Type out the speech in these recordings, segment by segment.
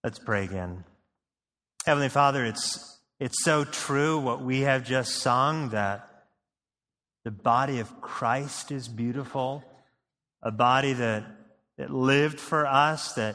Let's pray again. Heavenly Father, it's so true what we have just sung, that the body of Christ is beautiful, a body that lived for us, that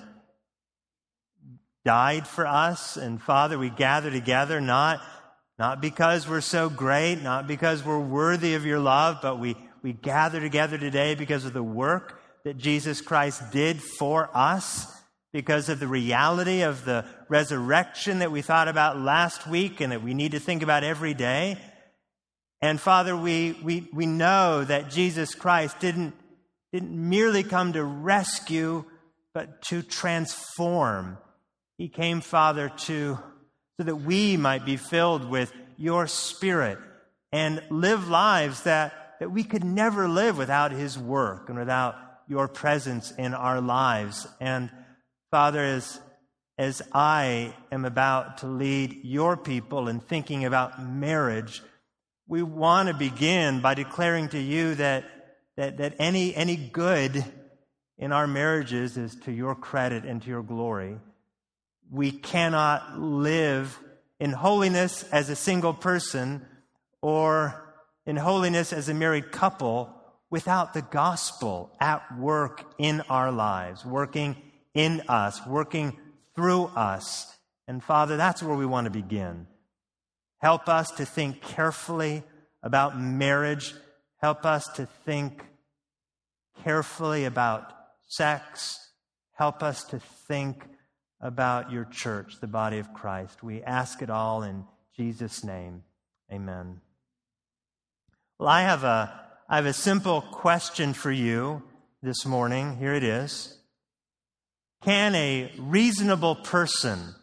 died for us. And Father, we gather together not because we're so great, not because we're worthy of your love, but we gather together today because of the work that Jesus Christ did for us, because of the reality of the resurrection that we thought about last week and that we need to think about every day. And Father, we know that Jesus Christ didn't merely come to rescue, but to transform. He came, Father, so that we might be filled with your Spirit and live lives that we could never live without his work and without your presence in our lives. And Father, as I am about to lead your people in thinking about marriage, we want to begin by declaring to you that any good in our marriages is to your credit and to your glory. We cannot live in holiness as a single person or in holiness as a married couple without the gospel at work in our lives, working in us, working through us. And Father, that's where we want to begin. Help us to think carefully about marriage. Help us to think carefully about sex. Help us to think about your church, the body of Christ. We ask it all in Jesus' name. Amen. Well, I have a simple question for you this morning. Here it is. Can a reasonable person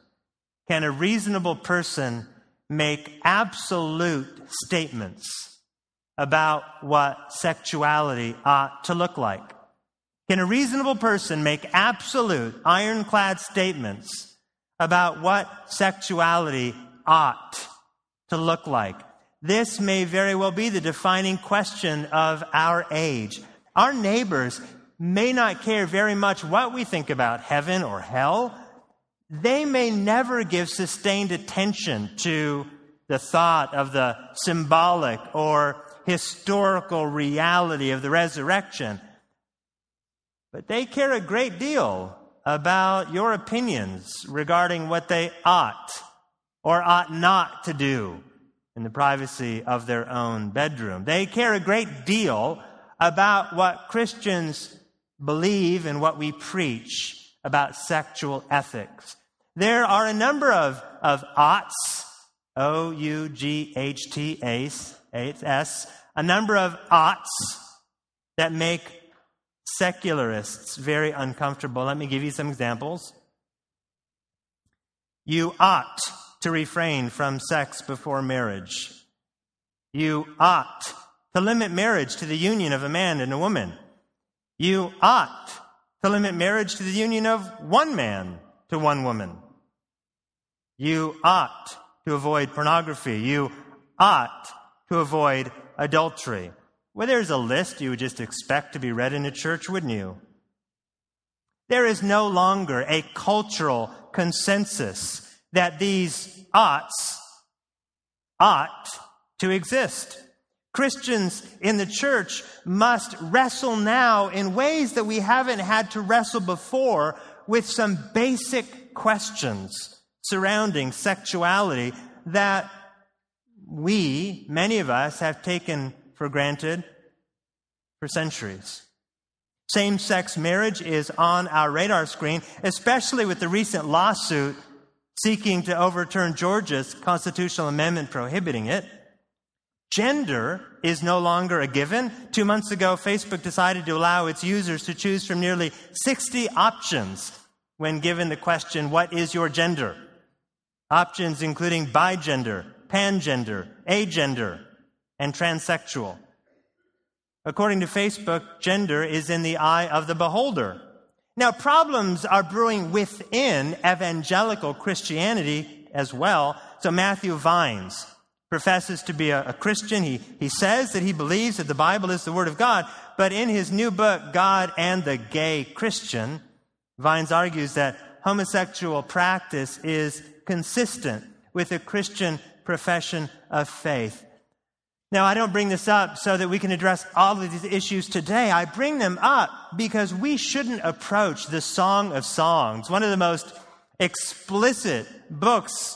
make absolute statements about what sexuality ought to look like? Can a reasonable person make absolute, ironclad statements about what sexuality ought to look like? This may very well be the defining question of our age. Our neighbors may not care very much what we think about heaven or hell. They may never give sustained attention to the thought of the symbolic or historical reality of the resurrection. But they care a great deal about your opinions regarding what they ought or ought not to do in the privacy of their own bedroom. They care a great deal about what Christians believe and what we preach about sexual ethics. There are a number of oughts, O-U-G-H-T-S, a number of oughts that make secularists very uncomfortable. Let me give you some examples. You ought to refrain from sex before marriage. You ought to limit marriage to the union of a man and a woman. You ought to limit marriage to the union of one man to one woman. You ought to avoid pornography. You ought to avoid adultery. Well, there's a list you would just expect to be read in a church, wouldn't you? There is no longer a cultural consensus that these oughts ought to exist. Christians in the church must wrestle now in ways that we haven't had to wrestle before with some basic questions surrounding sexuality that many of us, have taken for granted for centuries. Same-sex marriage is on our radar screen, especially with the recent lawsuit seeking to overturn Georgia's constitutional amendment prohibiting it. Gender is no longer a given. 2 months ago, Facebook decided to allow its users to choose from nearly 60 options when given the question, what is your gender? Options including bigender, pangender, agender, and transsexual. According to Facebook, gender is in the eye of the beholder. Now, problems are brewing within evangelical Christianity as well. So Matthew Vines professes to be a Christian. He says that he believes that the Bible is the Word of God. But in his new book, God and the Gay Christian, Vines argues that homosexual practice is consistent with a Christian profession of faith. Now, I don't bring this up so that we can address all of these issues today. I bring them up because we shouldn't approach the Song of Songs, one of the most explicit books,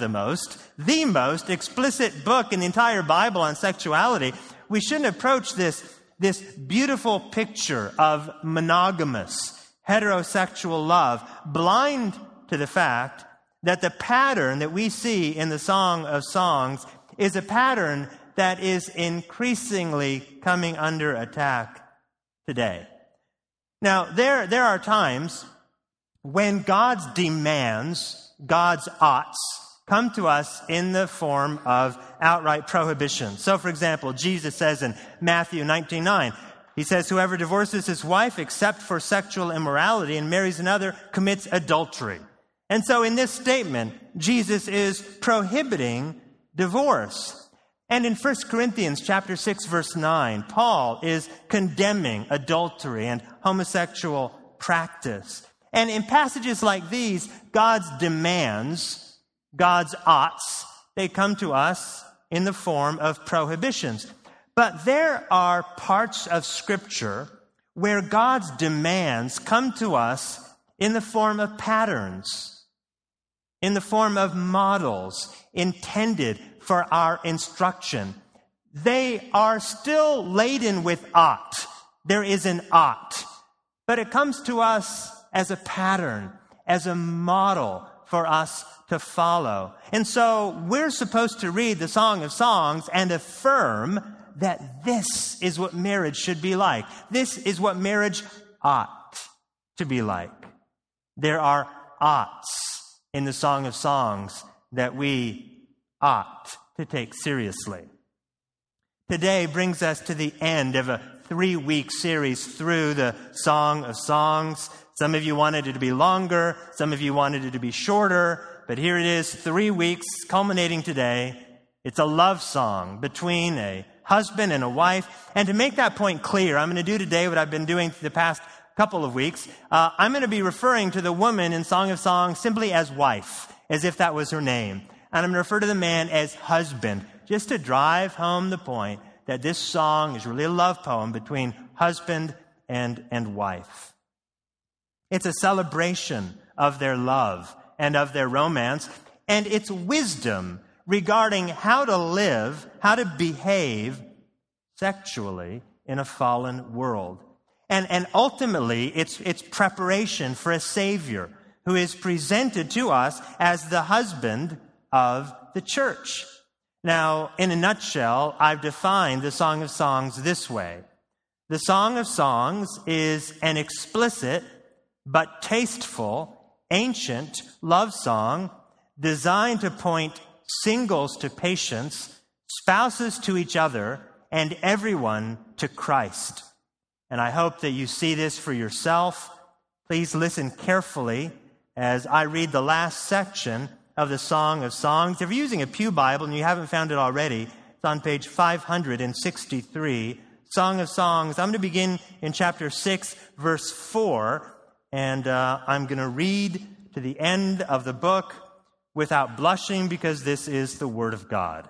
the most explicit book in the entire Bible on sexuality. We shouldn't approach this beautiful picture of monogamous, heterosexual love blind to the fact that the pattern that we see in the Song of Songs is a pattern that is increasingly coming under attack today. Now, there are times when God's demands, God's oughts, come to us in the form of outright prohibition. So, for example, Jesus says in Matthew 19:9, he says, "Whoever divorces his wife except for sexual immorality and marries another commits adultery." And so in this statement, Jesus is prohibiting divorce. And in 1 Corinthians chapter 6, verse 9, Paul is condemning adultery and homosexual practice. And in passages like these, God's demands, God's oughts, they come to us in the form of prohibitions. But there are parts of Scripture where God's demands come to us in the form of patterns, in the form of models intended for our instruction. They are still laden with ought. There is an ought. But it comes to us as a pattern, as a model for us to follow. And so we're supposed to read the Song of Songs and affirm that this is what marriage should be like. This is what marriage ought to be like. There are oughts in the Song of Songs that we ought to take seriously. Today brings us to the end of a 3-week series through the Song of Songs. Some of you wanted it to be longer. Some of you wanted it to be shorter. But here it is, 3 weeks, culminating today. It's a love song between a husband and a wife. And to make that point clear, I'm going to do today what I've been doing the past couple of weeks. I'm going to be referring to the woman in Song of Songs simply as wife, as if that was her name. And I'm going to refer to the man as husband, just to drive home the point that this song is really a love poem between husband and wife. It's a celebration of their love and of their romance, and it's wisdom regarding how to live, how to behave sexually in a fallen world. And ultimately, it's preparation for a Savior who is presented to us as the husband of the church. Now, in a nutshell, I've defined the Song of Songs this way. The Song of Songs is an explicit but tasteful, ancient love song designed to point singles to patience, spouses to each other, and everyone to Christ. And I hope that you see this for yourself. Please listen carefully as I read the last section of the Song of Songs. If you're using a Pew Bible and you haven't found it already, it's on page 563, Song of Songs. I'm going to begin in chapter 6, verse 4, and I'm going to read to the end of the book without blushing because this is the Word of God.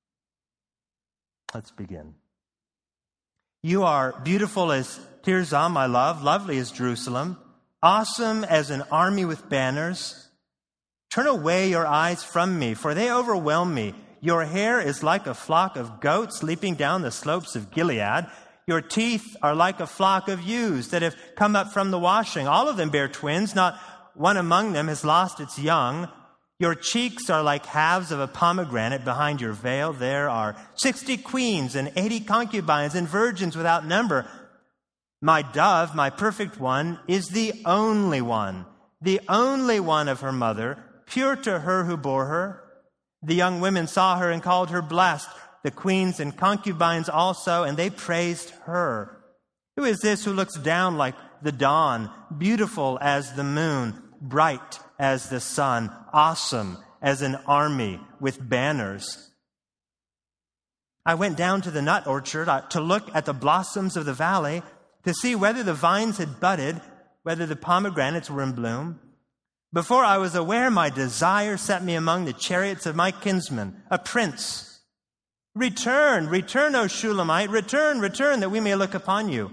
Let's begin. You are beautiful as Tirzah, my love, lovely as Jerusalem, awesome as an army with banners. Turn away your eyes from me, for they overwhelm me. Your hair is like a flock of goats leaping down the slopes of Gilead. Your teeth are like a flock of ewes that have come up from the washing. All of them bear twins. Not one among them has lost its young. Your cheeks are like halves of a pomegranate behind your veil. There are 60 queens and 80 concubines and virgins without number. My dove, my perfect one, is the only one of her mother, pure to her who bore her. The young women saw her and called her blessed, the queens and concubines also, and they praised her. Who is this who looks down like the dawn, beautiful as the moon, bright as the sun, awesome as an army with banners? I went down to the nut orchard to look at the blossoms of the valley, to see whether the vines had budded, whether the pomegranates were in bloom. Before I was aware, my desire set me among the chariots of my kinsman, a prince. Return, return, O Shulamite, return, return, that we may look upon you.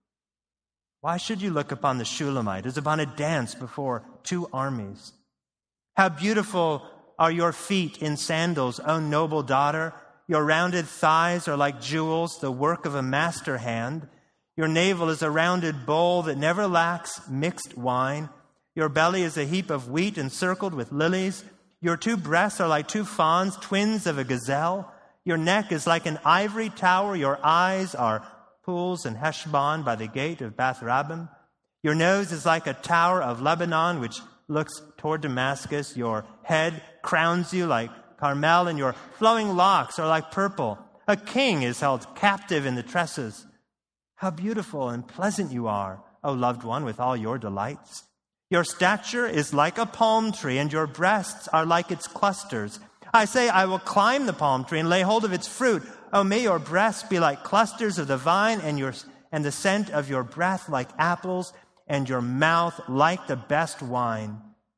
Why should you look upon the Shulamite as upon a dance before two armies? How beautiful are your feet in sandals, O noble daughter. Your rounded thighs are like jewels, the work of a master hand. Your navel is a rounded bowl that never lacks mixed wine. Your belly is a heap of wheat encircled with lilies. Your two breasts are like two fawns, twins of a gazelle. Your neck is like an ivory tower. Your eyes are pools in Heshbon by the gate of Bath-rabbim. Your nose is like a tower of Lebanon, which looks toward Damascus. Your head crowns you like Carmel, and your flowing locks are like purple. A king is held captive in the tresses. How beautiful and pleasant you are, O loved one, with all your delights. Your stature is like a palm tree, and your breasts are like its clusters. I say, I will climb the palm tree and lay hold of its fruit. Oh, may your breasts be like clusters of the vine, and the scent of your breath like apples, and your mouth like the best wine.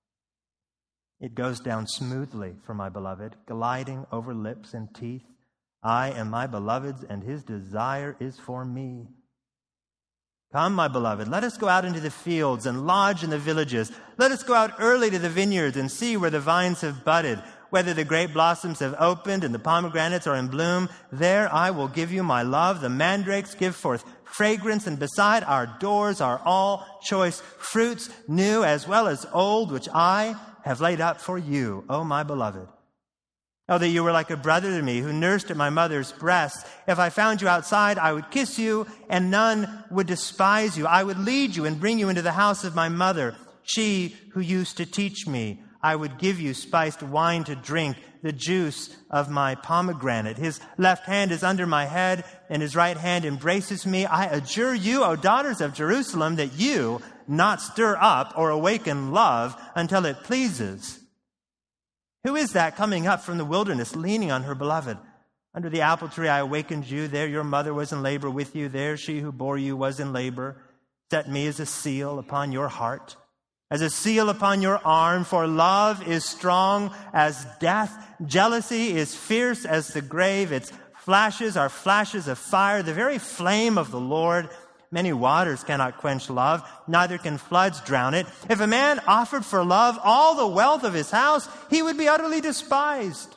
It goes down smoothly for my beloved, gliding over lips and teeth. I am my beloved's, and his desire is for me. Come, my beloved, let us go out into the fields and lodge in the villages. Let us go out early to the vineyards and see where the vines have budded, whether the grape blossoms have opened and the pomegranates are in bloom. There I will give you my love. The mandrakes give forth fragrance, and beside our doors are all choice fruits, new as well as old, which I have laid up for you, O my beloved. Oh, that you were like a brother to me, who nursed at my mother's breast. If I found you outside, I would kiss you, and none would despise you. I would lead you and bring you into the house of my mother, she who used to teach me. I would give you spiced wine to drink, the juice of my pomegranate. His left hand is under my head, and his right hand embraces me. I adjure you, O daughters of Jerusalem, that you not stir up or awaken love until it pleases. Who is that coming up from the wilderness, leaning on her beloved? Under the apple tree I awakened you. There your mother was in labor with you. There she who bore you was in labor. Set me as a seal upon your heart, as a seal upon your arm. For love is strong as death. Jealousy is fierce as the grave. Its flashes are flashes of fire, the very flame of the Lord. Many waters cannot quench love, neither can floods drown it. If a man offered for love all the wealth of his house, he would be utterly despised.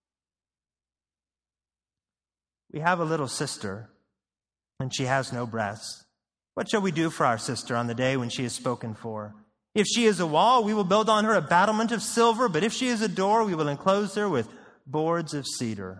We have a little sister, and she has no breasts. What shall we do for our sister on the day when she is spoken for? If she is a wall, we will build on her a battlement of silver, but if she is a door, we will enclose her with boards of cedar.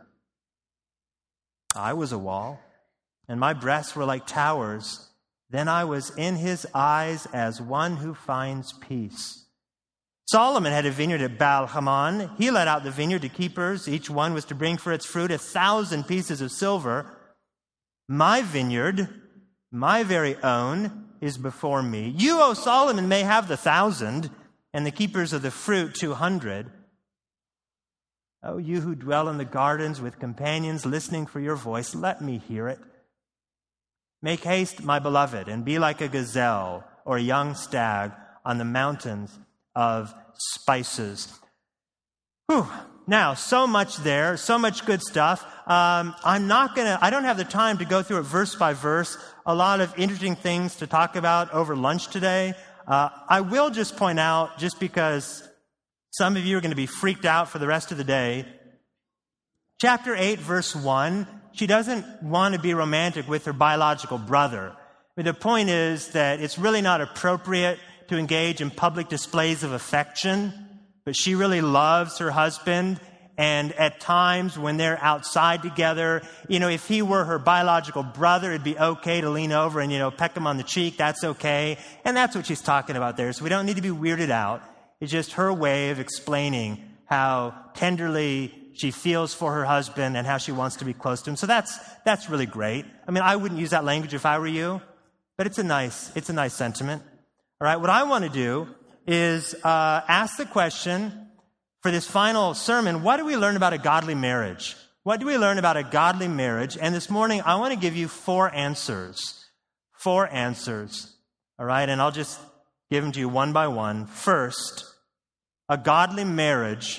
I was a wall, and my breasts were like towers. Then I was in his eyes as one who finds peace. Solomon had a vineyard at Baal-Hamon. He let out the vineyard to keepers. Each one was to bring for its fruit 1,000 pieces of silver. My vineyard, my very own, is before me. You, O Solomon, may have 1,000, and the keepers of the fruit 200. Oh, you who dwell in the gardens with companions listening for your voice, let me hear it. Make haste, my beloved, and be like a gazelle or a young stag on the mountains of spices. Whew. Now, so much there, so much good stuff. I don't have the time to go through it verse by verse. A lot of interesting things to talk about over lunch today. I will just point out, just because some of you are going to be freaked out for the rest of the day, chapter 8, verse 1, she doesn't want to be romantic with her biological brother. But the point is that it's really not appropriate to engage in public displays of affection, but she really loves her husband. And at times when they're outside together, if he were her biological brother, it'd be okay to lean over and, peck him on the cheek. That's okay. And that's what she's talking about there. So we don't need to be weirded out. It's just her way of explaining how tenderly she feels for her husband and how she wants to be close to him. So that's really great. I mean, I wouldn't use that language if I were you, but it's a nice sentiment. All right. What I want to do is ask the question for this final sermon: what do we learn about a godly marriage? What do we learn about a godly marriage? And this morning, I want to give you 4 answers. 4 answers. All right. And I'll just give them to you one by one. First, A godly marriage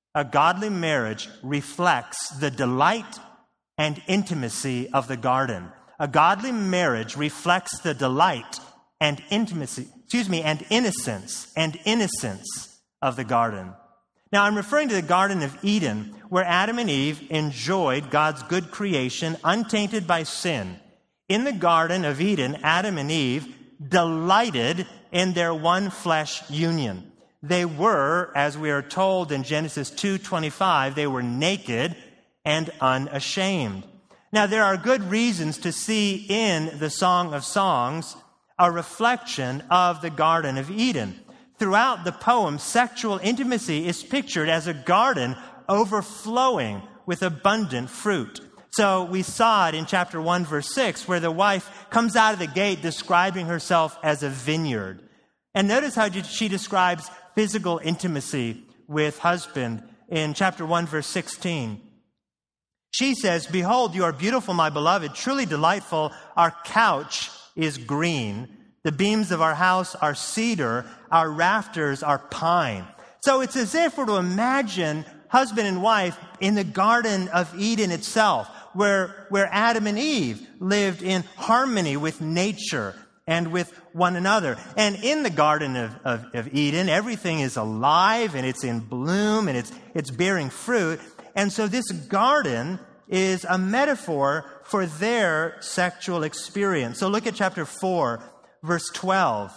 reflects the delight and intimacy of the garden. A godly marriage reflects the delight and and innocence of the garden. Now, I'm referring to the Garden of Eden, where Adam and Eve enjoyed God's good creation, untainted by sin. In the Garden of Eden, Adam and Eve delighted in their one flesh union. They were, as we are told in Genesis 2:25, they were naked and unashamed. Now, there are good reasons to see in the Song of Songs a reflection of the Garden of Eden. Throughout the poem, sexual intimacy is pictured as a garden overflowing with abundant fruit. So we saw it in chapter 1, verse 6, where the wife comes out of the gate describing herself as a vineyard. And notice how she describes physical intimacy with husband in chapter 1, verse 16. She says, "Behold, you are beautiful, my beloved, truly delightful. Our couch is green. The beams of our house are cedar. Our rafters are pine." So it's as if we're to imagine husband and wife in the Garden of Eden itself, where Adam and Eve lived in harmony with nature and with one another. And in the Garden of Eden, everything is alive and it's in bloom and it's bearing fruit. And so this garden is a metaphor for their sexual experience. So look at chapter 4, verse 12.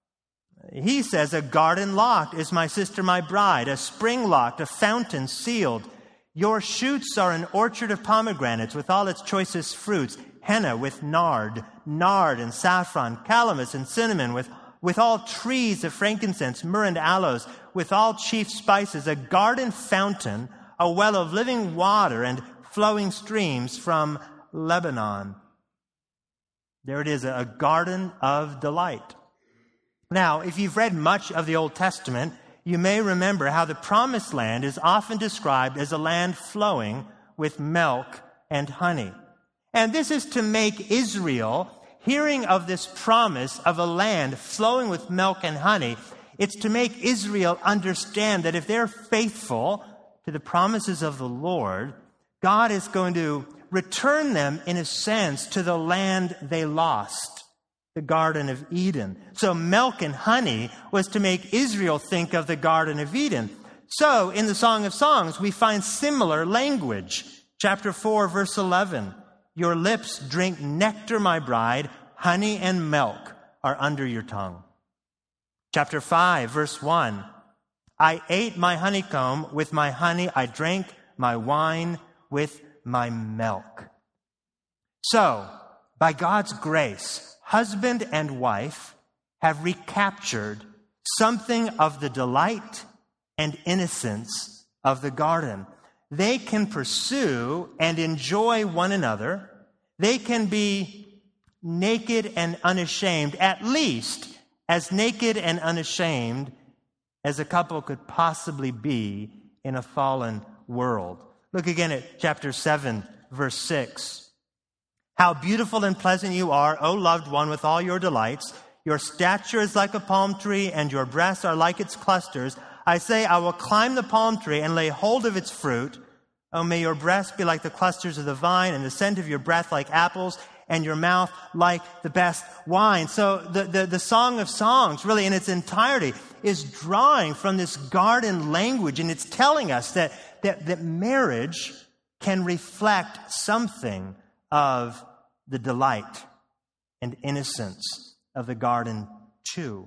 He says, "A garden locked is my sister, my bride, a spring locked, a fountain sealed. Your shoots are an orchard of pomegranates with all its choicest fruits, henna with nard and saffron, calamus and cinnamon, with all trees of frankincense, myrrh and aloes, with all chief spices, a garden fountain, a well of living water and flowing streams from Lebanon." There it is, a garden of delight. Now, if you've read much of the Old Testament, you may remember how the Promised Land is often described as a land flowing with milk and honey. And this is to make Israel, hearing of this promise of a land flowing with milk and honey, it's to make Israel understand that if they're faithful to the promises of the Lord, God is going to return them, in a sense, to the land they lost, the Garden of Eden. So milk and honey was to make Israel think of the Garden of Eden. So in the Song of Songs, we find similar language. Chapter 4, verse 11. "Your lips drink nectar, my bride. Honey and milk are under your tongue." Chapter 5, verse 1. "I ate my honeycomb with my honey. I drank my wine with my milk." So, by God's grace, husband and wife have recaptured something of the delight and innocence of the garden. They can pursue and enjoy one another. They can be naked and unashamed, at least as naked and unashamed as a couple could possibly be in a fallen world. Look again at chapter 7, verse 6. "How beautiful and pleasant you are, O loved one, with all your delights. Your stature is like a palm tree, and your breasts are like its clusters. I say, I will climb the palm tree and lay hold of its fruit. Oh, may your breasts be like the clusters of the vine, and the scent of your breath like apples, and your mouth like the best wine." So the Song of Songs, really in its entirety, is drawing from this garden language, and it's telling us that marriage can reflect something of the delight and innocence of the garden too.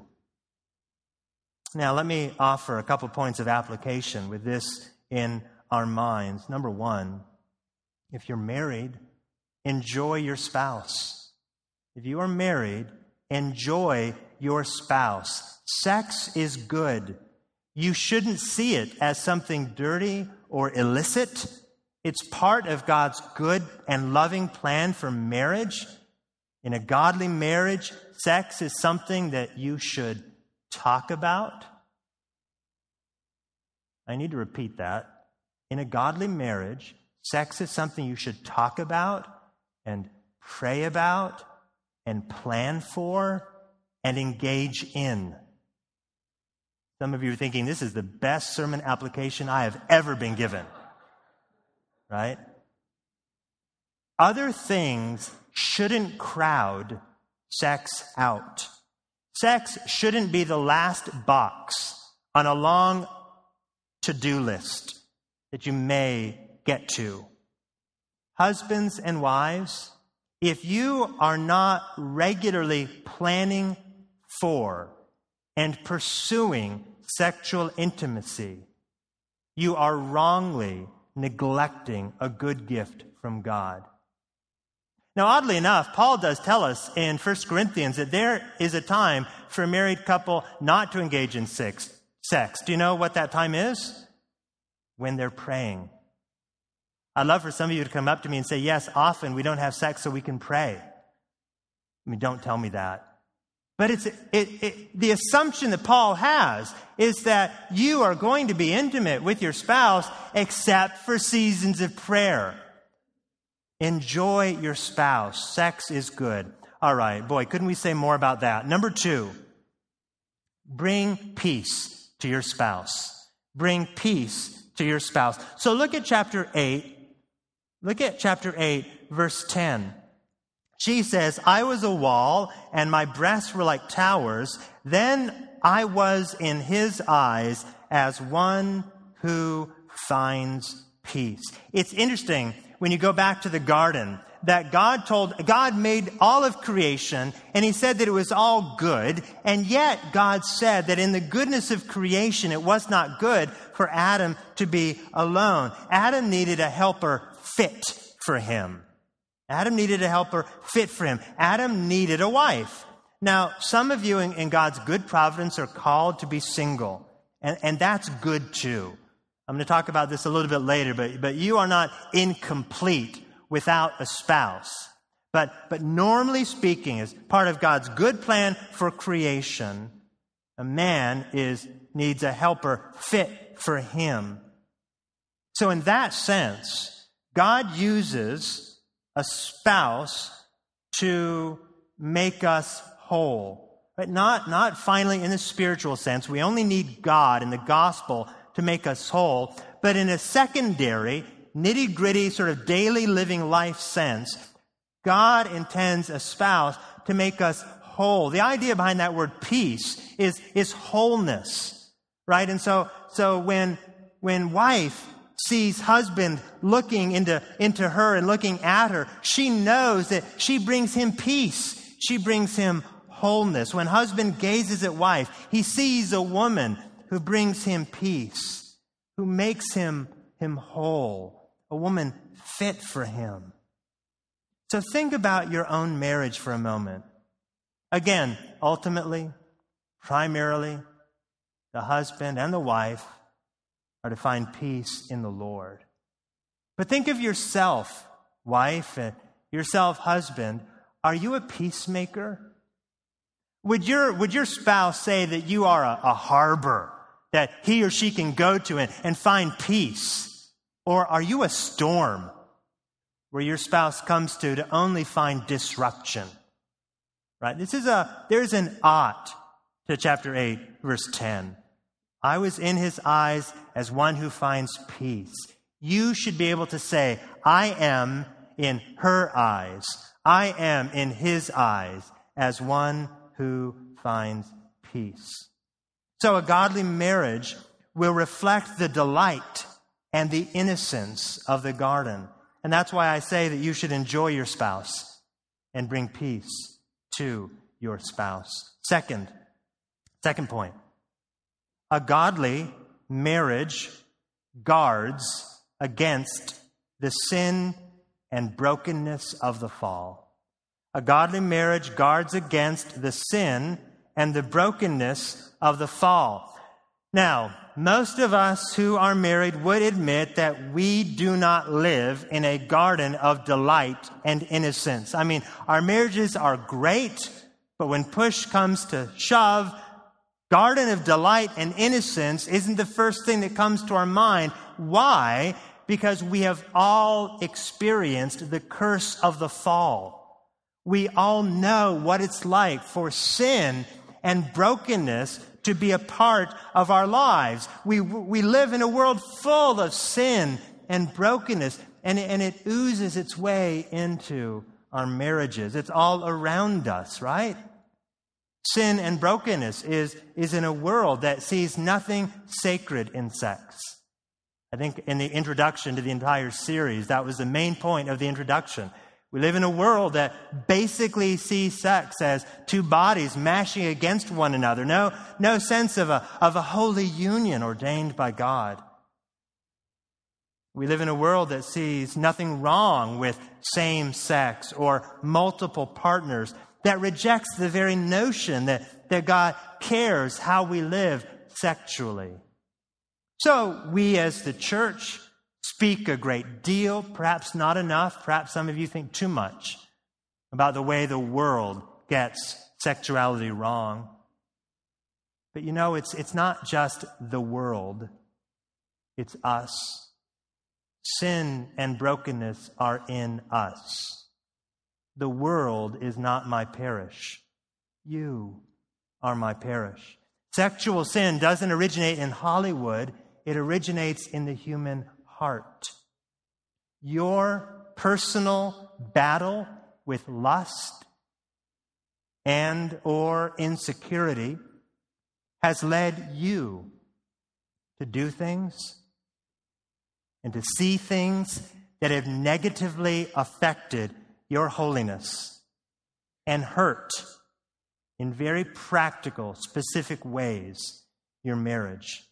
Now, let me offer a couple points of application with this in our minds. Number one, if you're married, enjoy your spouse. If you are married, enjoy your spouse. Sex is good. You shouldn't see it as something dirty or illicit. It's part of God's good and loving plan for marriage. In a godly marriage, sex is something that you should talk about. I need to repeat that. In a godly marriage, sex is something you should talk about and pray about and plan for and engage in. Some of you are thinking, this is the best sermon application I have ever been given. Right? Other things shouldn't crowd sex out. Sex shouldn't be the last box on a long to-do list that you may get to. Husbands and wives, if you are not regularly planning for and pursuing sexual intimacy, you are wrongly neglecting a good gift from God. Now, oddly enough, Paul does tell us in 1 Corinthians that there is a time for a married couple not to engage in sex. Do you know what that time is? When they're praying. I'd love for some of you to come up to me and say, yes, often we don't have sex so we can pray. I mean, don't tell me that. But the assumption that Paul has is that you are going to be intimate with your spouse except for seasons of prayer. Enjoy your spouse. Sex is good. All right, boy, couldn't we say more about that? Number 2, bring peace to your spouse. Bring peace to your spouse. So look at chapter 8. Look at chapter 8, verse 10. She says, I was a wall, and my breasts were like towers. Then I was in his eyes as one who finds peace. It's interesting when you go back to the garden that God made all of creation, and he said that it was all good, and yet God said that in the goodness of creation, it was not good for Adam to be alone. Adam needed a helper fit for him. Adam needed a helper fit for him. Adam needed a wife. Now, some of you in God's good providence are called to be single, and that's good too. I'm going to talk about this a little bit later, but you are not incomplete without a spouse. But normally speaking, as part of God's good plan for creation, a man needs a helper fit for him. So in that sense, God uses a spouse to make us whole. But not finally in the spiritual sense. We only need God in the gospel to make us whole. But in a secondary, nitty-gritty sort of daily living life sense, God intends a spouse to make us whole. The idea behind that word peace is wholeness, right? And so when wife sees husband looking into her and looking at her, she knows that she brings him peace. She brings him wholeness. When husband gazes at wife, he sees a woman who brings him peace, who makes him whole, a woman fit for him. So think about your own marriage for a moment. Again, ultimately, primarily, the husband and the wife are to find peace in the Lord. But think of yourself, wife, and yourself, husband. Are you a peacemaker? Would your spouse say that you are a harbor that he or she can go to and find peace? Or are you a storm where your spouse comes to only find disruption? Right? There's an ought to chapter 8, verse 10. I was in his eyes as one who finds peace. You should be able to say, I am in her eyes. I am in his eyes as one who finds peace. So a godly marriage will reflect the delight and the innocence of the garden. And that's why I say that you should enjoy your spouse and bring peace to your spouse. Second point. A godly marriage guards against the sin and brokenness of the fall. A godly marriage guards against the sin and the brokenness of the fall. Now, most of us who are married would admit that we do not live in a garden of delight and innocence. I mean, our marriages are great, but when push comes to shove, garden of delight and innocence isn't the first thing that comes to our mind. Why? Because we have all experienced the curse of the fall. We all know what it's like for sin and brokenness to be a part of our lives. We live in a world full of sin and brokenness, and it oozes its way into our marriages. It's all around us, right? Sin and brokenness is in a world that sees nothing sacred in sex. I think in the introduction to the entire series, that was the main point of the introduction. We live in a world that basically sees sex as two bodies mashing against one another. No sense of a holy union ordained by God. We live in a world that sees nothing wrong with same sex or multiple partners, that rejects the very notion that God cares how we live sexually. So we as the church speak a great deal, perhaps not enough, perhaps some of you think too much about the way the world gets sexuality wrong. But it's not just the world, it's us. Sin and brokenness are in us. The world is not my parish. You are my parish. Sexual sin doesn't originate in Hollywood. It originates in the human heart. Your personal battle with lust and or insecurity has led you to do things and to see things that have negatively affected your holiness and hurt in very practical, specific ways your marriage.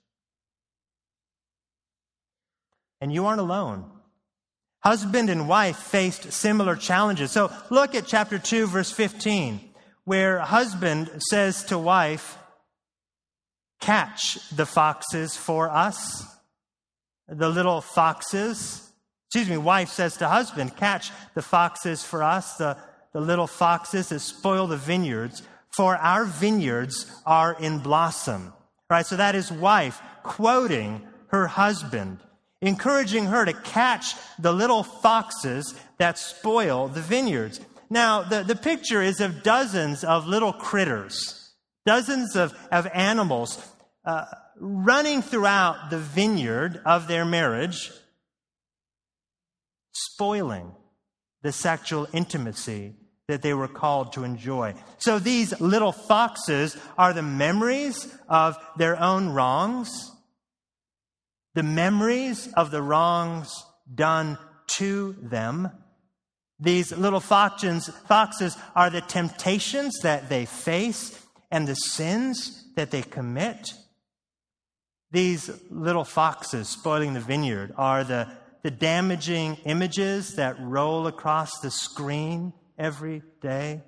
And you aren't alone. Husband and wife faced similar challenges. So look at chapter 2, verse 15, where husband says to wife, "Catch the foxes for us." The little foxes. Wife says to husband, "Catch the foxes for us, the little foxes that spoil the vineyards, for our vineyards are in blossom." Right? So that is wife quoting her husband, encouraging her to catch the little foxes that spoil the vineyards. Now, the picture is of dozens of little critters, dozens of animals running throughout the vineyard of their marriage, spoiling the sexual intimacy that they were called to enjoy. So these little foxes are the memories of their own wrongs, the memories of the wrongs done to them. These little foxes are the temptations that they face and the sins that they commit. These little foxes spoiling the vineyard are the damaging images that roll across the screen every day.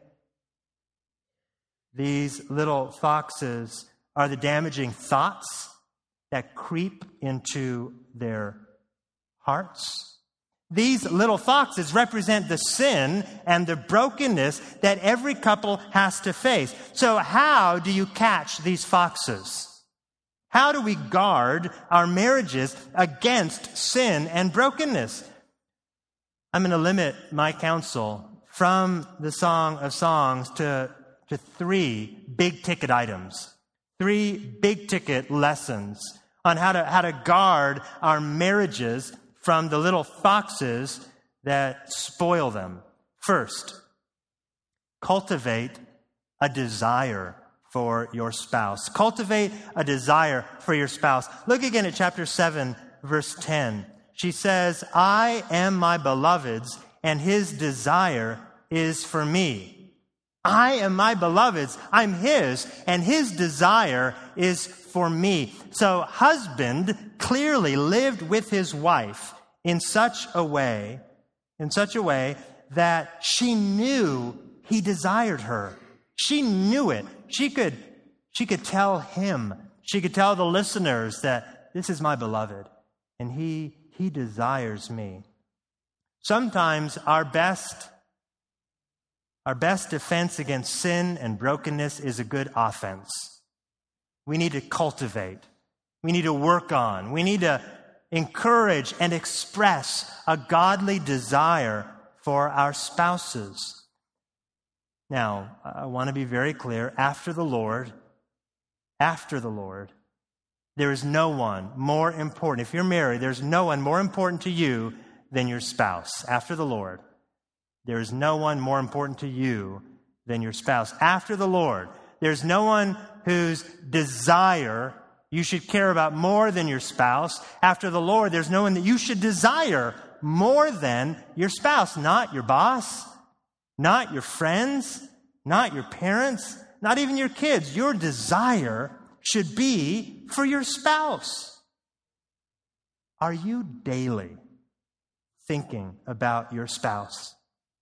These little foxes are the damaging thoughts that creep into their hearts. These little foxes represent the sin and the brokenness that every couple has to face. So how do you catch these foxes? How do we guard our marriages against sin and brokenness? I'm going to limit my counsel from the Song of Songs to 3 big-ticket items, 3 big-ticket lessons on how to guard our marriages from the little foxes that spoil them. First, cultivate a desire for your spouse. Cultivate a desire for your spouse. Look again at chapter 7, verse 10. She says, "I am my beloved's, and his desire is for me." I am my beloved's, I'm his, and his desire is for me. So husband clearly lived with his wife in such a way that she knew he desired her. She knew it. She could tell him, she could tell the listeners that this is my beloved and he desires me. Sometimes our best defense against sin and brokenness is a good offense. We need to cultivate. We need to work on. We need to encourage and express a godly desire for our spouses. Now, I want to be very clear. After the Lord, after the Lord, there is no one more important. If you're married, there's no one more important to you than your spouse. After the Lord, there is no one more important to you than your spouse. After the Lord, there's no one whose desire you should care about more than your spouse. After the Lord, there's no one that you should desire more than your spouse. Not your boss, not your friends, not your parents, not even your kids. Your desire should be for your spouse. Are you daily thinking about your spouse?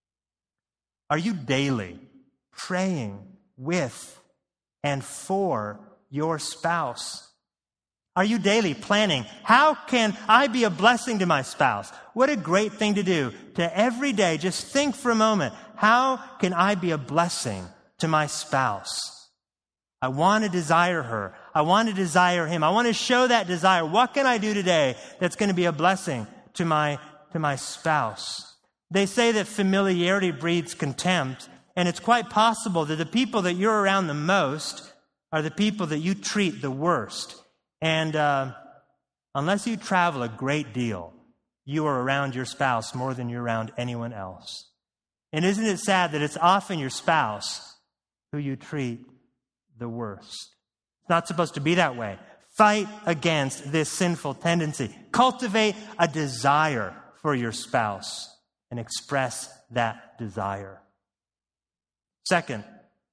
Are you daily praying with and for your spouse? Are you daily planning, how can I be a blessing to my spouse? What a great thing to do, to every day just think for a moment, how can I be a blessing to my spouse? I want to desire her. I want to desire him. I want to show that desire. What can I do today that's going to be a blessing to my spouse? They say that familiarity breeds contempt, and it's quite possible that the people that you're around the most are the people that you treat the worst. And unless you travel a great deal, you are around your spouse more than you're around anyone else. And isn't it sad that it's often your spouse who you treat the worst? It's not supposed to be that way. Fight against this sinful tendency. Cultivate a desire for your spouse and express that desire. Second,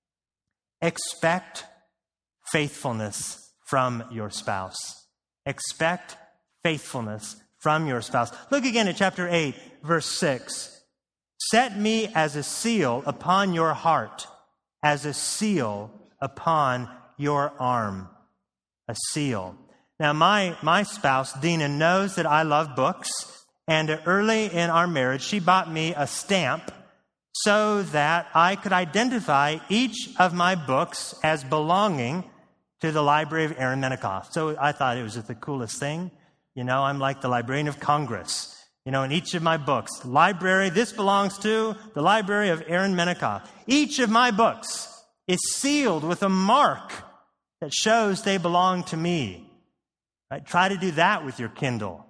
expect faithfulness from your spouse. Expect faithfulness from your spouse. Look again at chapter 8, verse 6. Set me as a seal upon your heart, as a seal upon your arm. A seal. Now, my spouse, Dina, knows that I love books, and early in our marriage, she bought me a stamp so that I could identify each of my books as belonging to the Library of Aaron Menikoff. So I thought it was just the coolest thing. You know, I'm like the Librarian of Congress. You know, in each of my books, library, this belongs to the Library of Aaron Menikoff. Each of my books is sealed with a mark that shows they belong to me. Right? Try to do that with your Kindle.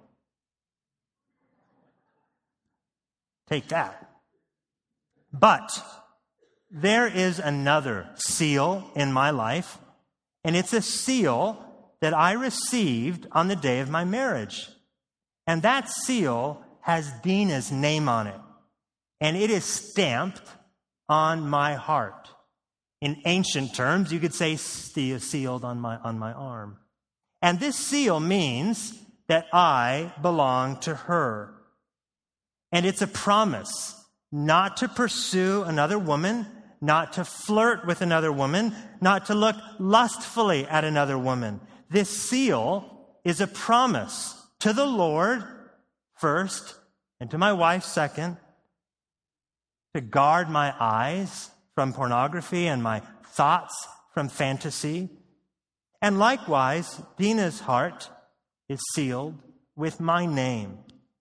Take that. But there is another seal in my life, and it's a seal that I received on the day of my marriage. And that seal has Dina's name on it. And it is stamped on my heart. In ancient terms, you could say sealed on my arm. And this seal means that I belong to her. And it's a promise not to pursue another woman, not to flirt with another woman, not to look lustfully at another woman. This seal is a promise to the Lord first, and to my wife second, to guard my eyes from pornography and my thoughts from fantasy. And likewise, Dina's heart is sealed with my name.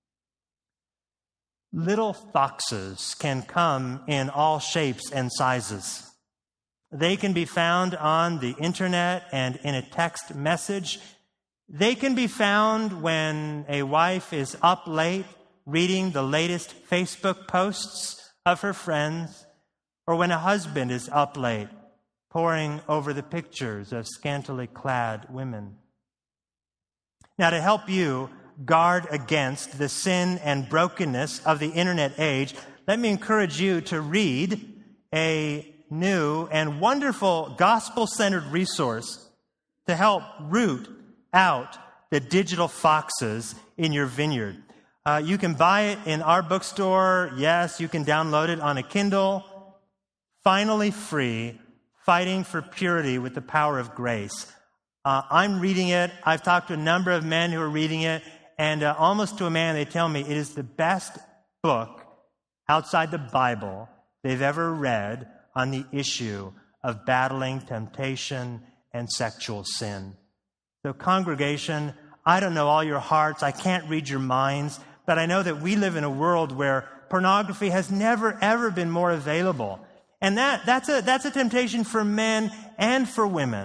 Little foxes can come in all shapes and sizes. They can be found on the internet and in a text message. They can be found when a wife is up late reading the latest Facebook posts of her friends, or when a husband is up late poring over the pictures of scantily clad women. Now, to help you guard against the sin and brokenness of the internet age, let me encourage you to read a new and wonderful gospel-centered resource to help root out the digital foxes in your vineyard. You can buy it in our bookstore. Yes, you can download it on a Kindle. Finally Free, Fighting for Purity with the Power of Grace. I'm reading it. I've talked to a number of men who are reading it. And almost to a man, they tell me it is the best book outside the Bible they've ever read on the issue of battling temptation and sexual sin. So congregation, I don't know all your hearts. I can't read your minds. But I know that we live in a world where pornography has never, ever been more available. And that's a temptation for men and for women.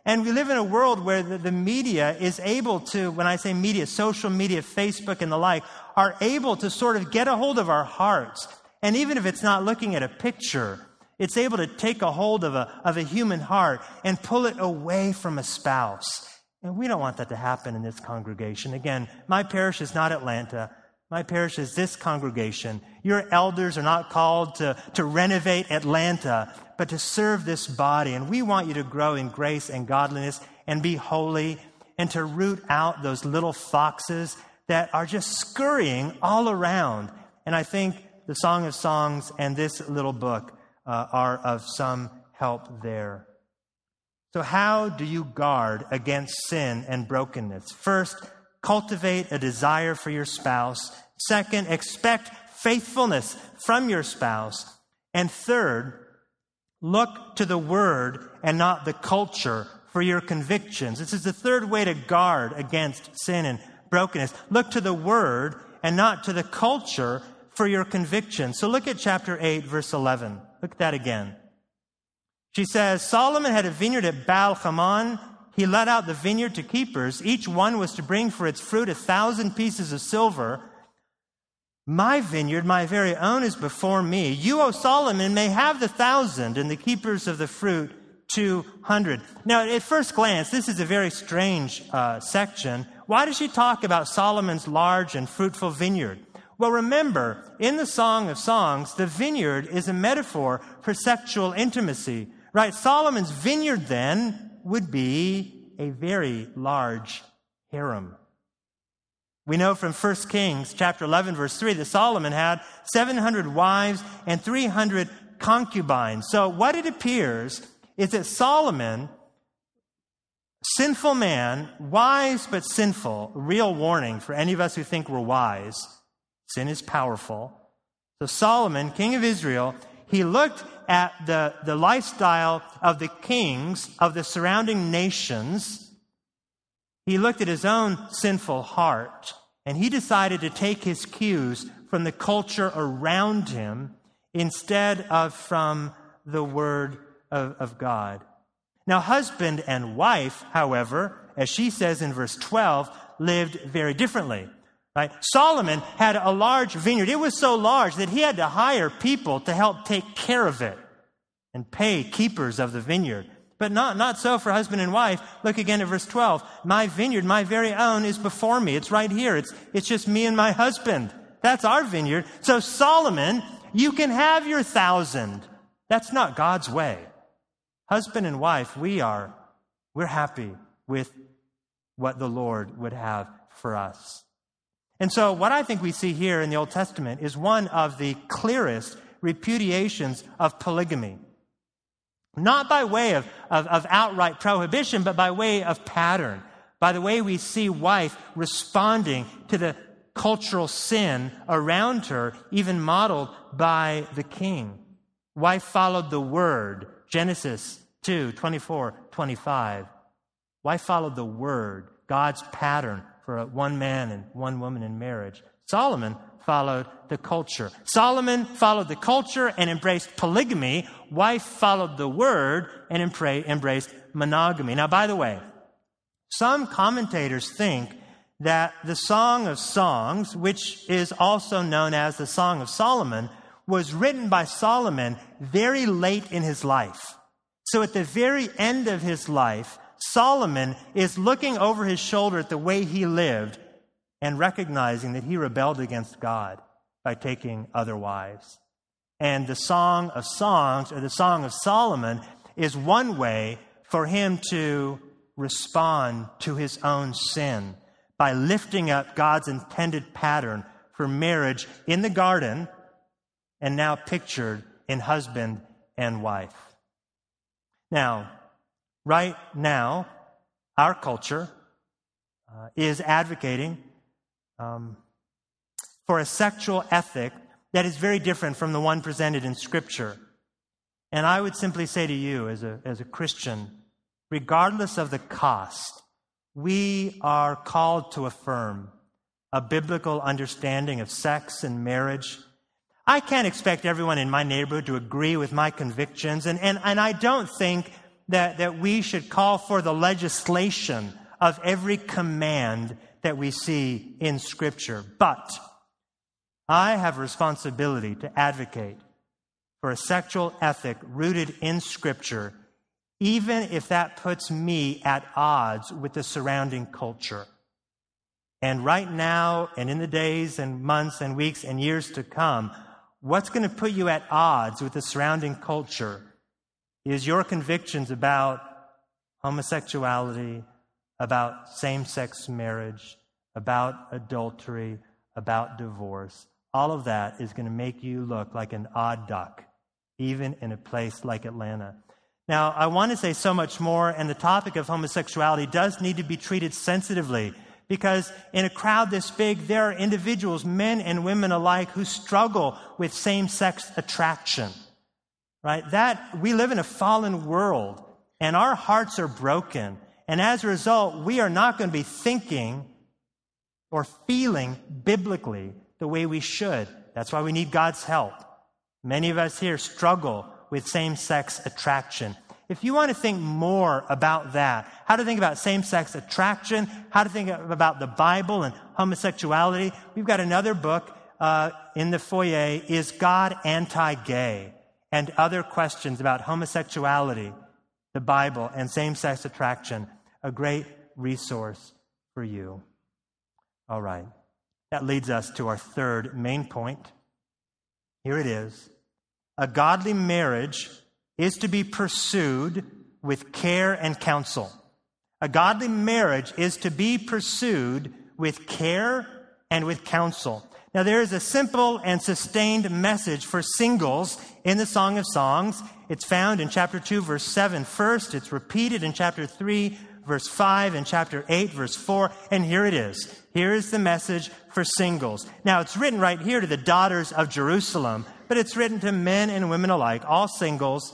And we live in a world where the media is able to, when I say media, social media, Facebook and the like, are able to sort of get a hold of our hearts. And even if it's not looking at a picture, it's able to take a hold of a human heart and pull it away from a spouse. And we don't want that to happen in this congregation. Again, my parish is not Atlanta. My parish is this congregation. Your elders are not called to renovate Atlanta, but to serve this body. And we want you to grow in grace and godliness and be holy and to root out those little foxes that are just scurrying all around. And I think the Song of Songs and this little book are of some help there. So how do you guard against sin and brokenness? First, cultivate a desire for your spouse. Second, expect faithfulness from your spouse. And third, look to the Word and not the culture for your convictions. This is the third way to guard against sin and brokenness. Look to the Word and not to the culture for your convictions. So look at chapter 8, verse 11. Look at that again. She says, Solomon had a vineyard at Baal-Hamon. He let out the vineyard to keepers. Each one was to bring for its fruit 1,000 pieces of silver. My vineyard, my very own, is before me. You, O Solomon, may have the 1,000, and the keepers of the fruit 200. Now, at first glance, this is a very strange section. Why does she talk about Solomon's large and fruitful vineyard? Well, remember, in the Song of Songs, the vineyard is a metaphor for sexual intimacy, right? Solomon's vineyard, then, would be a very large harem. We know from 1 Kings chapter 11, verse 3, that Solomon had 700 wives and 300 concubines. So what it appears is that Solomon, sinful man, wise but sinful, real warning for any of us who think we're wise, sin is powerful. So Solomon, king of Israel, he looked at the lifestyle of the kings of the surrounding nations. He looked at his own sinful heart, and he decided to take his cues from the culture around him instead of from the Word of God. Now, husband and wife, however, as she says in verse 12, lived very differently. Right? Solomon had a large vineyard. It was so large that he had to hire people to help take care of it and pay keepers of the vineyard. But not so for husband and wife. Look again at verse 12. My vineyard, my very own, is before me. It's right here. It's just me and my husband. That's our vineyard. So Solomon, you can have your 1,000. That's not God's way. Husband and wife, we're happy with what the Lord would have for us. And so what I think we see here in the Old Testament is one of the clearest repudiations of polygamy. Not by way of outright prohibition, but by way of pattern. By the way we see wife responding to the cultural sin around her, even modeled by the king. Wife followed the Word, Genesis 2, 24, 25. Wife followed the Word, God's pattern for one man and one woman in marriage. Solomon followed the culture. Solomon followed the culture and embraced polygamy. Wife followed the Word and embraced monogamy. Now, by the way, some commentators think that the Song of Songs, which is also known as the Song of Solomon, was written by Solomon very late in his life. So at the very end of his life, Solomon is looking over his shoulder at the way he lived and recognizing that he rebelled against God by taking other wives. And the Song of Songs, or the Song of Solomon, is one way for him to respond to his own sin by lifting up God's intended pattern for marriage in the garden and now pictured in husband and wife. Now, right now, our culture is advocating for a sexual ethic that is very different from the one presented in Scripture. And I would simply say to you as a Christian, regardless of the cost, we are called to affirm a biblical understanding of sex and marriage. I can't expect everyone in my neighborhood to agree with my convictions, and I don't think that we should call for the legislation of every command that we see in Scripture. But I have a responsibility to advocate for a sexual ethic rooted in Scripture, even if that puts me at odds with the surrounding culture. And right now, and in the days and months and weeks and years to come, what's going to put you at odds with the surrounding culture is your convictions about homosexuality, about same-sex marriage, about adultery, about divorce. All of that is going to make you look like an odd duck, even in a place like Atlanta. Now, I want to say so much more, and the topic of homosexuality does need to be treated sensitively, because in a crowd this big, there are individuals, men and women alike, who struggle with same-sex attraction, right? That we live in a fallen world, and our hearts are broken. And as a result, we are not going to be thinking or feeling biblically the way we should. That's why we need God's help. Many of us here struggle with same-sex attraction. If you want to think more about that, how to think about same-sex attraction, how to think about the Bible and homosexuality, we've got another book in the foyer, Is God Anti-Gay? And other questions about homosexuality, the Bible, and same-sex attraction. A great resource for you. All right. That leads us to our third main point. Here it is. A godly marriage is to be pursued with care and counsel. A godly marriage is to be pursued with care and with counsel. Now, there is a simple and sustained message for singles in the Song of Songs. It's found in chapter 2, verse 7 first. It's repeated in chapter 3, verse 5, and chapter 8, verse 4. And here it is. Here is the message for singles. Now, it's written right here to the daughters of Jerusalem, but it's written to men and women alike, all singles.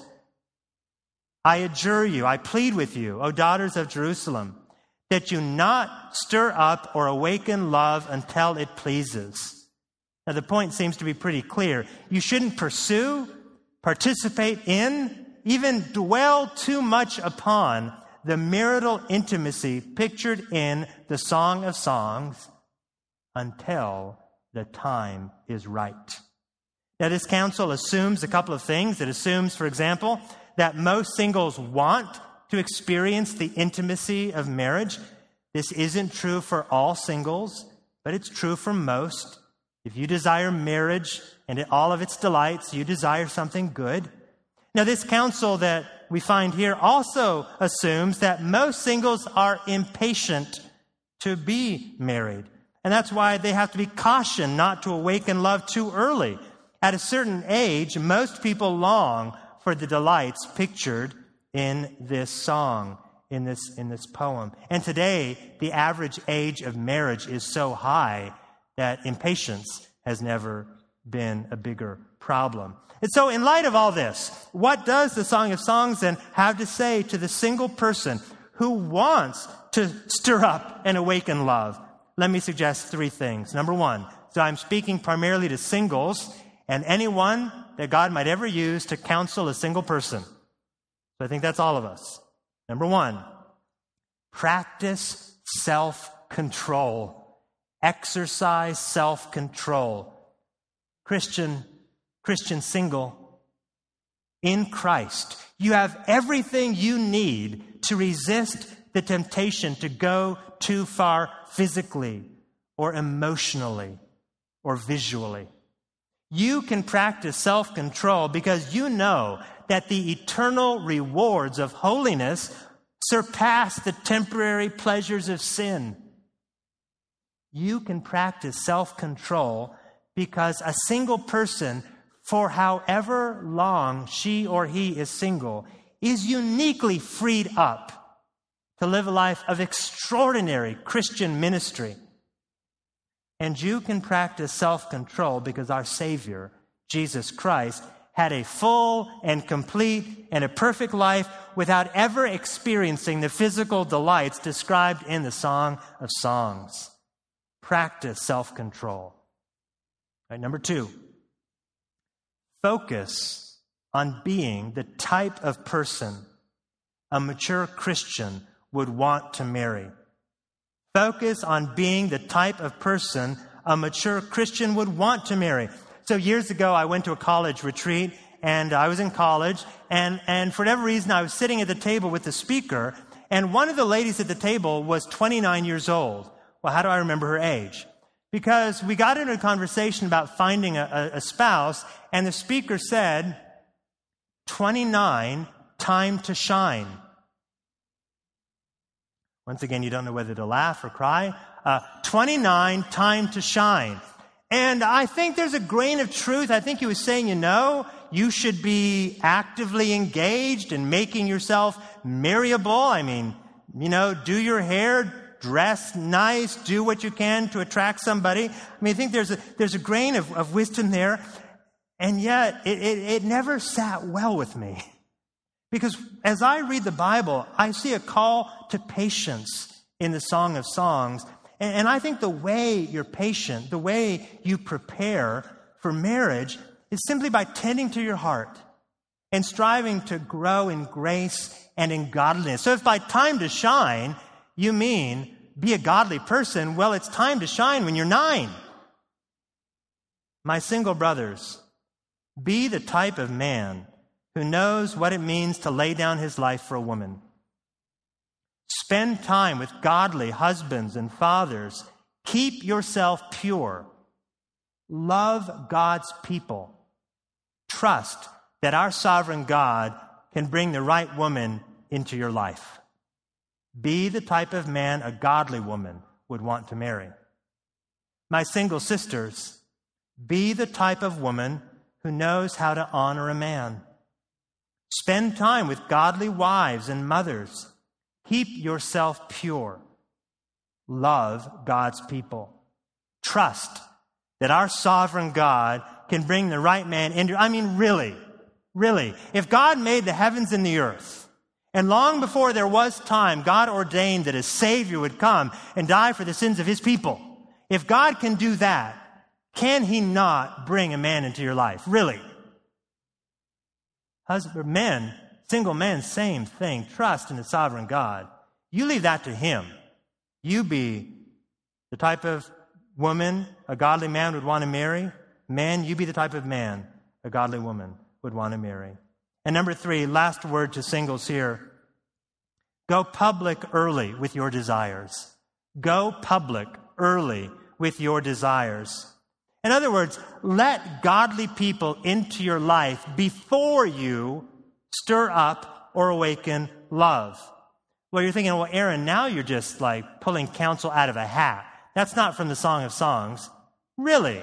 I adjure you, I plead with you, O daughters of Jerusalem, that you not stir up or awaken love until it pleases. Now, the point seems to be pretty clear. You shouldn't pursue, participate in, even dwell too much upon the marital intimacy pictured in the Song of Songs until the time is right. Now, this counsel assumes a couple of things. It assumes, for example, that most singles want to experience the intimacy of marriage. This isn't true for all singles, but it's true for most. If you desire marriage and all of its delights, you desire something good. Now, this counsel that we find here also assumes that most singles are impatient to be married. And that's why they have to be cautioned not to awaken love too early. At a certain age, most people long for the delights pictured in this song, in this poem. And today, the average age of marriage is so high that impatience has never been a bigger problem. And so in light of all this, what does the Song of Songs then have to say to the single person who wants to stir up and awaken love? Let me suggest three things. Number one, so I'm speaking primarily to singles and anyone that God might ever use to counsel a single person. So I think that's all of us. Number one, practice self-control. Exercise self-control. Christian single, in Christ, you have everything you need to resist the temptation to go too far physically or emotionally or visually. You can practice self-control because you know that the eternal rewards of holiness surpass the temporary pleasures of sin. You can practice self-control because a single person, for however long she or he is single, is uniquely freed up to live a life of extraordinary Christian ministry. And you can practice self-control because our Savior, Jesus Christ, had a full and complete and a perfect life without ever experiencing the physical delights described in the Song of Songs. Practice self-control. Right, number two, focus on being the type of person, a mature Christian would want to marry. Focus on being the type of person a mature Christian would want to marry. So years ago, I went to a college retreat, and I was in college, and for whatever reason, I was sitting at the table with the speaker, and one of the ladies at the table was 29 years old. Well, how do I remember her age? Because we got into a conversation about finding a spouse, and the speaker said, 29, time to shine. Once again, you don't know whether to laugh or cry. 29, time to shine. And I think there's a grain of truth. I think he was saying, you should be actively engaged in making yourself marryable. I mean, do your hair, dress nice, do what you can to attract somebody. I mean, I think there's a grain of wisdom there. And yet, it never sat well with me. Because as I read the Bible, I see a call to patience in the Song of Songs. And I think the way you're patient, the way you prepare for marriage is simply by tending to your heart and striving to grow in grace and in godliness. So if by time to shine, you mean be a godly person, well, it's time to shine when you're 9. My single brothers, be the type of man who knows what it means to lay down his life for a woman. Spend time with godly husbands and fathers. Keep yourself pure. Love God's people. Trust that our sovereign God can bring the right woman into your life. Be the type of man a godly woman would want to marry. My single sisters, be the type of woman who knows how to honor a man. Spend time with godly wives and mothers. Keep yourself pure. Love God's people. Trust that our sovereign God can bring the right man into... I mean, really. If God made the heavens and the earth, and long before there was time, God ordained that a Savior would come and die for the sins of his people. If God can do that, can he not bring a man into your life? Really? Men, single men, same thing. Trust in the sovereign God. You leave that to him. You be the type of woman a godly man would want to marry. Man, you be the type of man a godly woman would want to marry. And number 3, last word to singles here. Go public early with your desires. Go public early with your desires. In other words, let godly people into your life before you stir up or awaken love. Well, you're thinking, well, Aaron, now you're just like pulling counsel out of a hat. That's not from the Song of Songs. Really?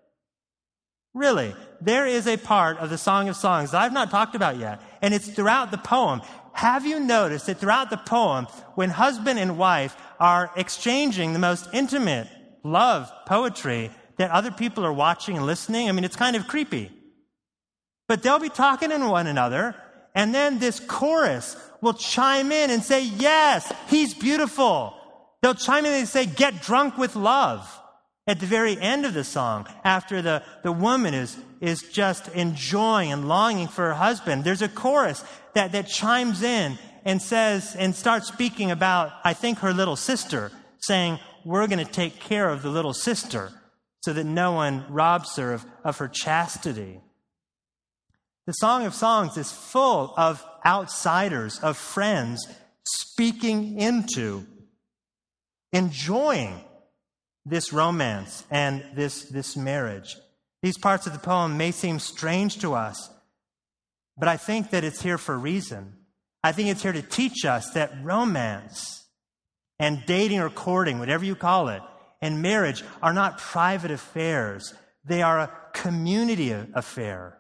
There is a part of the Song of Songs that I've not talked about yet, and it's throughout the poem. Have you noticed that throughout the poem, when husband and wife are exchanging the most intimate love poetry, that other people are watching and listening? I mean, it's kind of creepy. But they'll be talking to one another, and then this chorus will chime in and say, yes, he's beautiful. They'll chime in and say, get drunk with love. At the very end of the song, after the woman is just enjoying and longing for her husband, there's a chorus that chimes in and says, and starts speaking about, I think, her little sister, saying, we're going to take care of the little sister so that no one robs her of her chastity. The Song of Songs is full of outsiders, of friends, speaking into, enjoying this romance and this marriage. These parts of the poem may seem strange to us, but I think that it's here for a reason. I think it's here to teach us that romance and dating or courting, whatever you call it, and marriage are not private affairs. They are a community affair.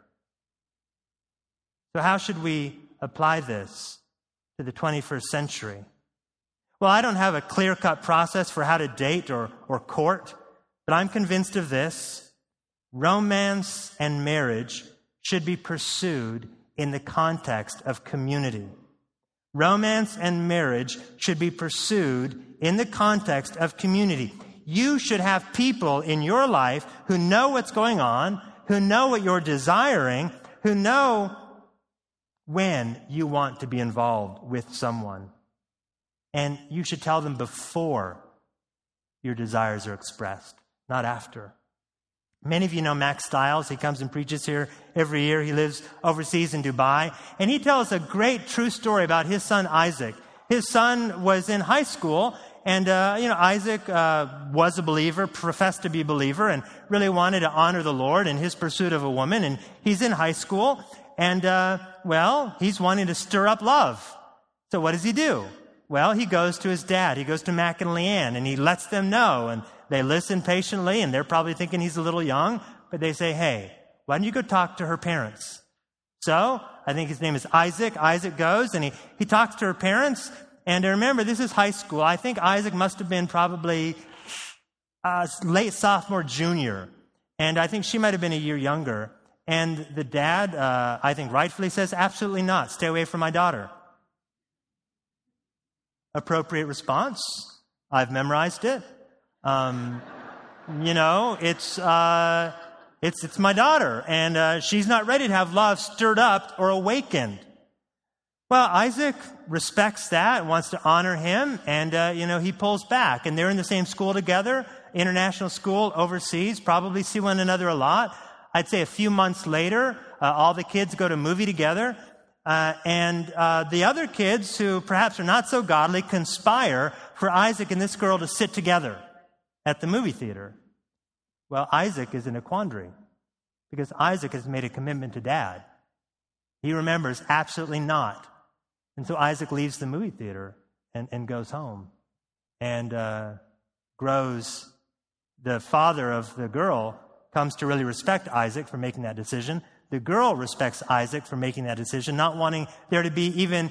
So how should we apply this to the 21st century? Well, I don't have a clear-cut process for how to date or court, but I'm convinced of this. Romance and marriage should be pursued in the context of community. Romance and marriage should be pursued in the context of community. You should have people in your life who know what's going on, who know what you're desiring, who know when you want to be involved with someone. And you should tell them before your desires are expressed, not after. Many of you know Max Stiles. He comes and preaches here every year. He lives overseas in Dubai. And he tells a great true story about his son Isaac. His son was in high school, and Isaac was a believer, professed to be a believer, and really wanted to honor the Lord in his pursuit of a woman. And he's in high school, and he's wanting to stir up love. So what does he do? Well, he goes to his dad. He goes to Mac and Leanne, and he lets them know. And they listen patiently, and they're probably thinking he's a little young, but they say, hey, why don't you go talk to her parents? So I think his name is Isaac. Isaac goes, and he talks to her parents. And remember, this is high school. I think Isaac must have been probably late sophomore, junior. And I think she might have been a year younger. And the dad, I think rightfully says, absolutely not. Stay away from my daughter. Appropriate response. I've memorized it. It's my daughter, and she's not ready to have love stirred up or awakened. Well, Isaac respects that, wants to honor him, and he pulls back. And they're in the same school together, international school overseas, probably see one another a lot. I'd say a few months later, all the kids go to a movie together, and the other kids who perhaps are not so godly conspire for Isaac and this girl to sit together at the movie theater. Well, Isaac is in a quandary because Isaac has made a commitment to dad. He remembers absolutely not. And so Isaac leaves the movie theater and goes home and grows. The father of the girl comes to really respect Isaac for making that decision. The girl respects Isaac for making that decision, not wanting there to be even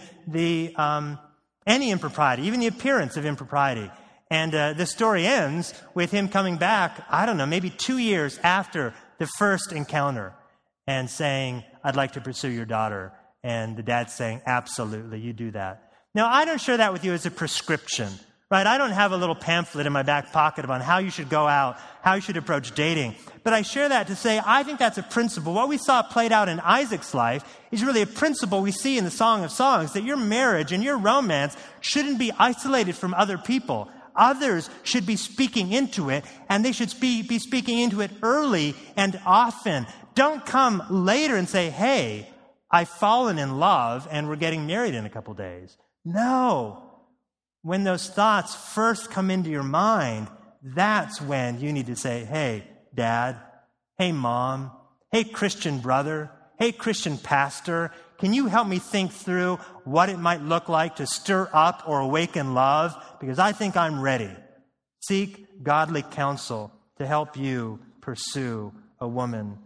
any impropriety, even the appearance of impropriety. And the story ends with him coming back, I don't know, maybe 2 years after the first encounter and saying, I'd like to pursue your daughter. And the dad's saying, absolutely, you do that. Now, I don't share that with you as a prescription, right? I don't have a little pamphlet in my back pocket about how you should go out, how you should approach dating. But I share that to say, I think that's a principle. What we saw played out in Isaac's life is really a principle we see in the Song of Songs, that your marriage and your romance shouldn't be isolated from other people. Others should be speaking into it, and they should be speaking into it early and often. Don't come later and say, hey, I've fallen in love and we're getting married in a couple days. No. When those thoughts first come into your mind, that's when you need to say, hey, Dad, hey, Mom, hey, Christian brother, hey, Christian pastor, can you help me think through what it might look like to stir up or awaken love? Because I think I'm ready. Seek godly counsel to help you pursue a woman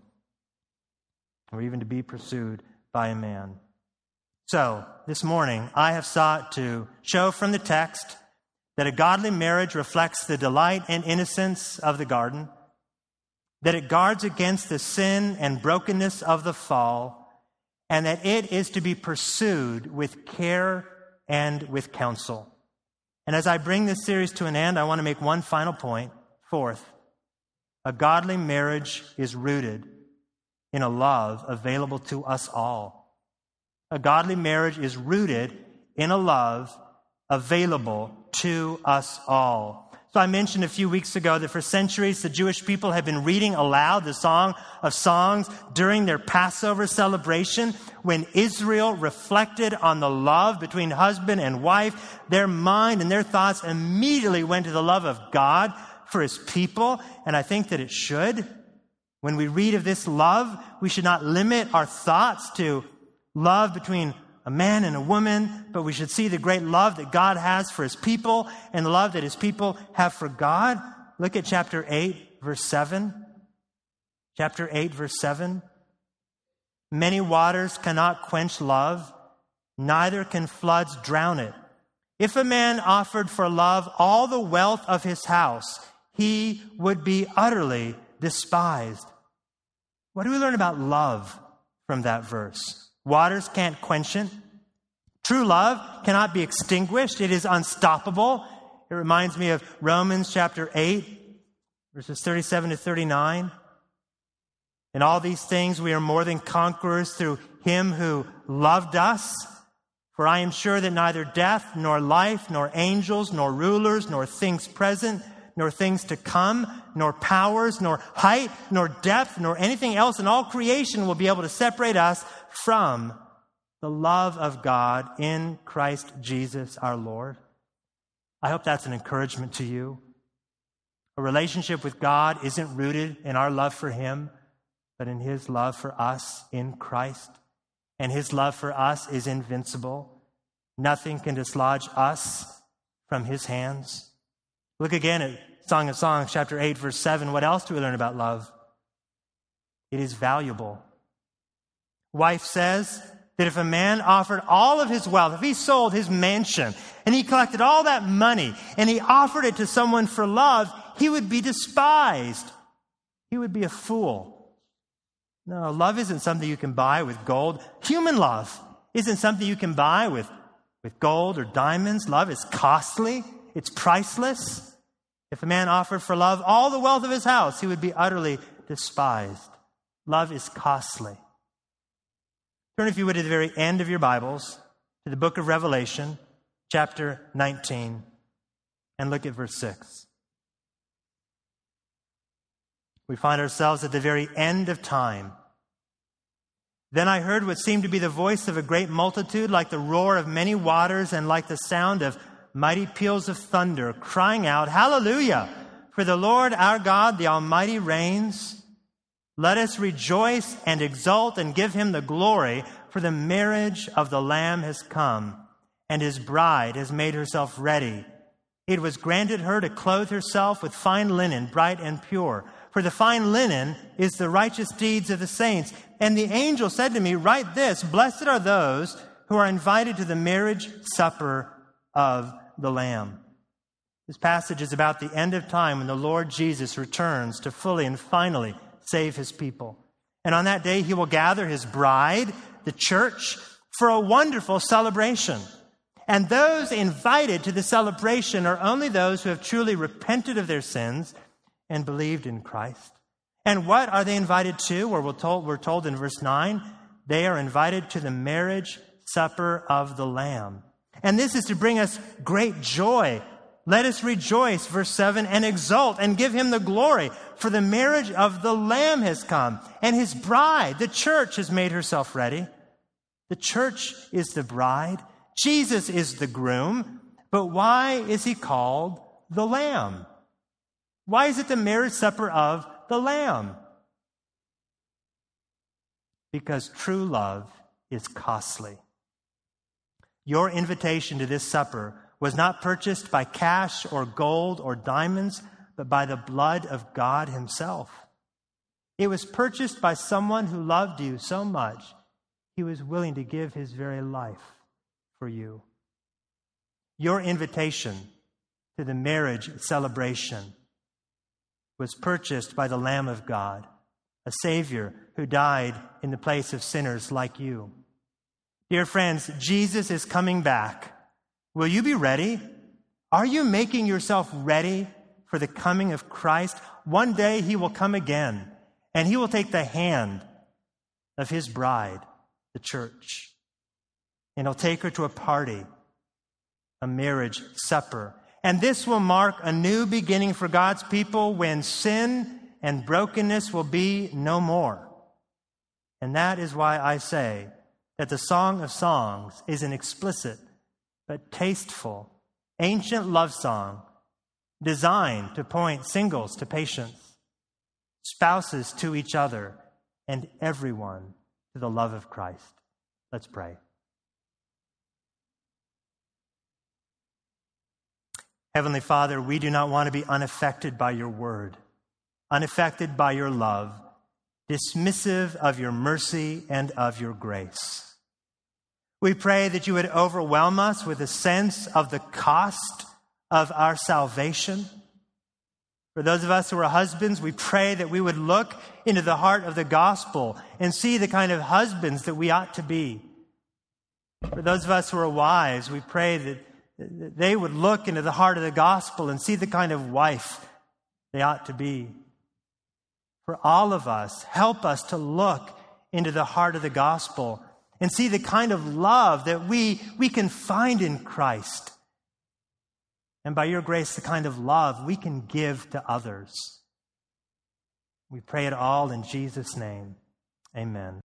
or even to be pursued by a man. So, this morning, I have sought to show from the text that a godly marriage reflects the delight and innocence of the garden, that it guards against the sin and brokenness of the fall, and that it is to be pursued with care and with counsel. And as I bring this series to an end, I want to make one final point. Fourth, a godly marriage is rooted in a love available to us all. A godly marriage is rooted in a love available to us all. So I mentioned a few weeks ago that for centuries the Jewish people have been reading aloud the Song of Songs during their Passover celebration. When Israel reflected on the love between husband and wife, their mind and their thoughts immediately went to the love of God for his people, and I think that it should. When we read of this love, we should not limit our thoughts to love between a man and a woman, but we should see the great love that God has for his people and the love that his people have for God. Look at chapter 8, verse 7. Chapter 8, verse 7. Many waters cannot quench love, neither can floods drown it. If a man offered for love all the wealth of his house, he would be utterly despised. What do we learn about love from that verse? Waters can't quench it. True love cannot be extinguished. It is unstoppable. It reminds me of Romans chapter 8, verses 37 to 39. In all these things we are more than conquerors through him who loved us. For I am sure that neither death, nor life, nor angels, nor rulers, nor things present, nor things to come, nor powers, nor height, nor depth, nor anything else in all creation will be able to separate us from the love of God in Christ Jesus our Lord. I hope that's an encouragement to you. A relationship with God isn't rooted in our love for him, but in his love for us in Christ. And his love for us is invincible. Nothing can dislodge us from his hands. Look again at Song of Songs, chapter 8, verse 7. What else do we learn about love? It is valuable. Wife says that if a man offered all of his wealth, if he sold his mansion and he collected all that money and he offered it to someone for love, he would be despised. He would be a fool. No, love isn't something you can buy with gold. Human love isn't something you can buy with gold or diamonds. Love is costly. It's priceless. If a man offered for love all the wealth of his house, he would be utterly despised. Love is costly. Turn, if you would, to the very end of your Bibles, to the book of Revelation, chapter 19, and look at verse 6. We find ourselves at the very end of time. Then I heard what seemed to be the voice of a great multitude, like the roar of many waters and like the sound of mighty peals of thunder, crying out, Hallelujah! For the Lord our God, the Almighty, reigns. Let us rejoice and exult and give him the glory, for the marriage of the Lamb has come, and his bride has made herself ready. It was granted her to clothe herself with fine linen, bright and pure. For the fine linen is the righteous deeds of the saints. And the angel said to me, Write this, Blessed are those who are invited to the marriage supper of the Lamb. This passage is about the end of time when the Lord Jesus returns to fully and finally save his people. And on that day, he will gather his bride, the church, for a wonderful celebration. And those invited to the celebration are only those who have truly repented of their sins and believed in Christ. And what are they invited to? We're told in verse 9, they are invited to the marriage supper of the Lamb. And this is to bring us great joy. Let us rejoice, verse 7, and exult and give him the glory, for the marriage of the Lamb has come, and his bride, the church, has made herself ready. The church is the bride. Jesus is the groom. But why is he called the Lamb? Why is it the marriage supper of the Lamb? Because true love is costly. Your invitation to this supper was not purchased by cash or gold or diamonds, but by the blood of God himself. It was purchased by someone who loved you so much, he was willing to give his very life for you. Your invitation to the marriage celebration was purchased by the Lamb of God, a Savior who died in the place of sinners like you. Dear friends, Jesus is coming back. Will you be ready? Are you making yourself ready for the coming of Christ? One day he will come again, and he will take the hand of his bride, the church, and he'll take her to a party, a marriage supper. And this will mark a new beginning for God's people when sin and brokenness will be no more. And that is why I say that the Song of Songs is an explicit but tasteful, ancient love song designed to point singles to patience, spouses to each other, and everyone to the love of Christ. Let's pray. Heavenly Father, we do not want to be unaffected by your word, unaffected by your love, dismissive of your mercy and of your grace. We pray that you would overwhelm us with a sense of the cost of our salvation. For those of us who are husbands, we pray that we would look into the heart of the gospel and see the kind of husbands that we ought to be. For those of us who are wives, we pray that they would look into the heart of the gospel and see the kind of wife they ought to be. For all of us, help us to look into the heart of the gospel and see the kind of love that we can find in Christ. And by your grace, the kind of love we can give to others. We pray it all in Jesus' name. Amen.